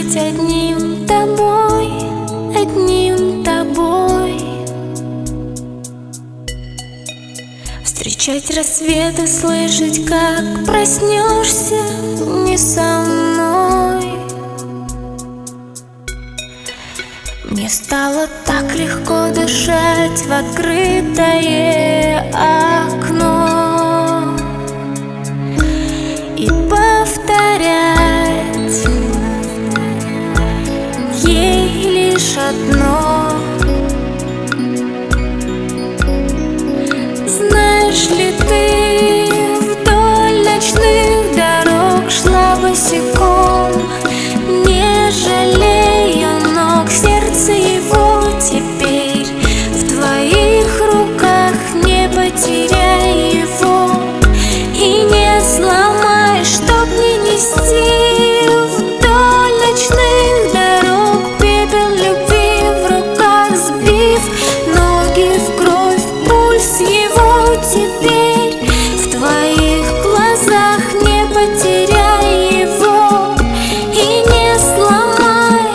жить одним тобой, одним тобой. Встречать рассветы, слышать, как проснешься не со мной. Мне стало так легко дышать в открытое окно и повторять ей лишь одно. Знаешь ли ты, вдоль ночных дорог шла босиком, не жалея ног, сердце его теперь в твоих руках. Не потеряй его и не сломай, чтоб не нести вдоль ночных дорог пепел любви в руках, сбив ноги в кровь, пульс его теперь в твоих глазах. Не потеряй его и не сломай.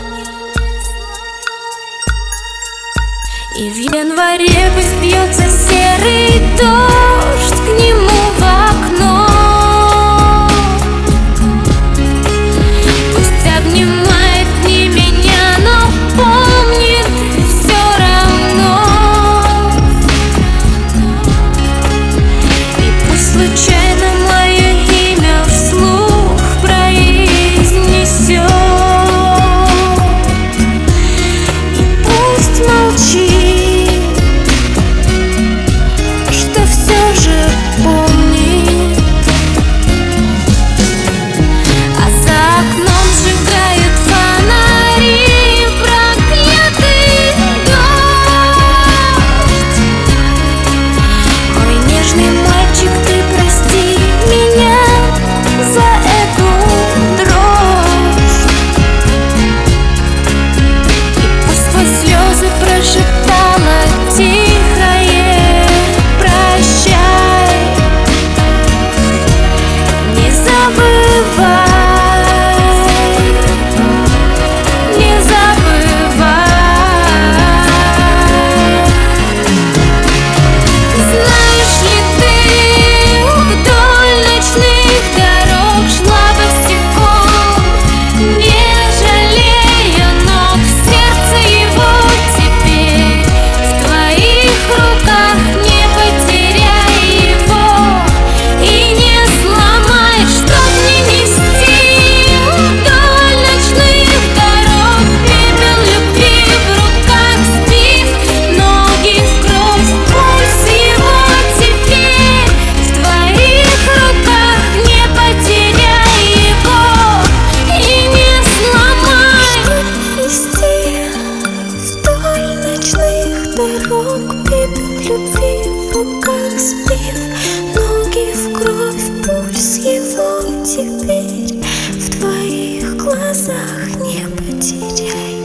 И в январе пусть бьется серый дождь к нему в окно, пусть обнимает не меня, но помнит все равно. И пусть случайно мое имя вслух произнесет, и пусть молчит, что все же помнит. А за окном сжигают фонари проклятый дождь. Мой нежный мальчик, ты прости меня за эту дрожь. И пусть сквозь слезы прошептала тихое прощай. Не забывай, не забывай. Знаешь ли ты, вдоль ночных дорог шла босиком, не жалея ног, сердце его теперь в твоих руках. Не потеряй его и не сломай, чтоб не нести вдоль ночных дорог пепел любви в руках, сбив ноги в кровь, пульс его теперь в твоих руках. Не потеряй его и не сломай. Нести вдоль ночных дорог пепел любви в руках, сбив ноги в кровь, пульс его теперь в твоих глазах. Не потеряй.